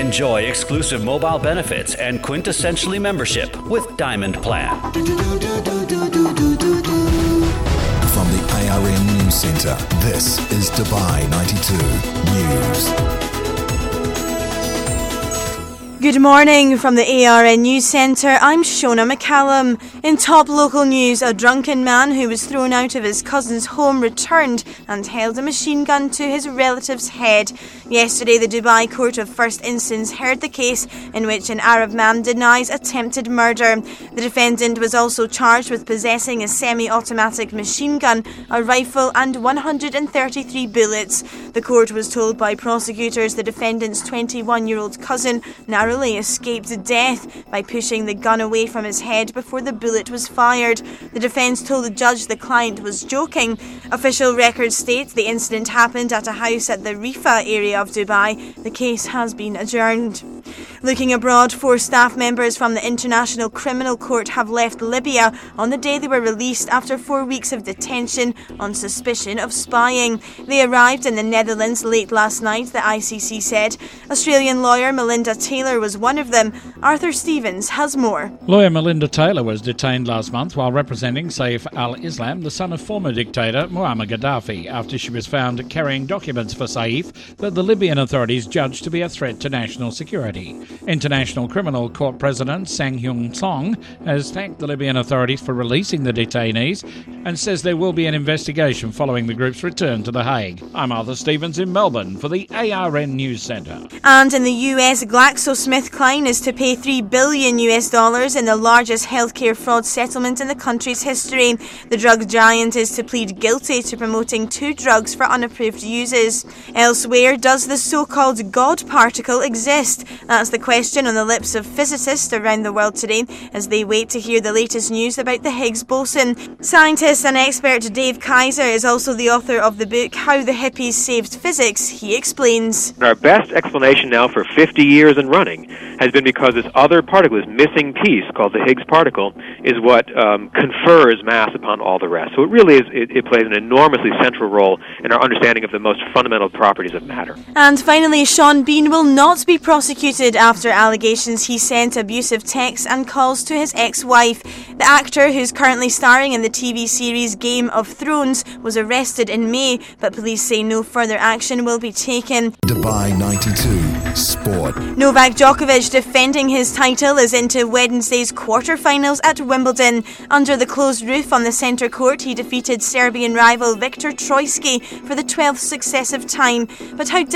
Enjoy exclusive mobile benefits and quintessentially membership with Diamond Plan. From the ARN News Centre, this is Dubai 92 News. Good morning from the ARN News Centre. I'm Shona McCallum. In top local news, a drunken man who was thrown out of his cousin's home returned and held a machine gun to his relative's head. Yesterday, the Dubai Court of First Instance heard the case in which an Arab man denies attempted murder. The defendant was also charged with possessing a semi-automatic machine gun, a rifle and 133 bullets. The court was told by prosecutors the defendant's 21-year-old cousin narrowly escaped death by pushing the gun away from his head before the bullet was fired. The defence told the judge the client was joking. Official records state the incident happened at a house at the Rifa area of Dubai. The case has been adjourned. Looking abroad, 4 staff members from the International Criminal Court have left Libya on the day they were released after 4 weeks of detention on suspicion of spying. They arrived in the Netherlands late last night, the ICC said. Australian lawyer Melinda Taylor was one of them. Arthur Stevens has more. Lawyer Melinda Taylor was detained last month while representing Saif al-Islam, the son of former dictator Muammar Gaddafi, after she was found carrying documents for Saif that the Libyan authorities judged to be a threat to national security. International Criminal Court President Sang Hyun Song has thanked the Libyan authorities for releasing the detainees and says there will be an investigation following the group's return to The Hague. I'm Arthur Stevens in Melbourne for the ARN News Centre. And in the US, GlaxoSmithKline is to pay $3 billion in the largest healthcare fraud settlement in the country's history. The drug giant is to plead guilty to promoting 2 drugs for unapproved uses. Elsewhere, does the so-called God particle exist? That's the question on the lips of physicists around the world today as they wait to hear the latest news about the Higgs boson. Scientist and expert Dave Kaiser is also the author of the book How the Hippies Saved Physics. He explains. Our best explanation now for 50 years and running has been because this other particle, this missing piece called the Higgs particle, is what confers mass upon all the rest. So it really is, it plays an enormously central role in our understanding of the most fundamental properties of matter. And finally, Sean Bean will not be prosecuted after allegations he sent abusive texts and calls to his ex-wife. The actor, who's currently starring in the TV series Game of Thrones, was arrested in May, but police say no further action will be taken. Dubai 92 Sport. Novak Djokovic, defending his title, is into Wednesday's quarter-finals at Wimbledon. Under the closed roof on the centre court, he defeated Serbian rival Viktor Troicki for the 12th successive time. But how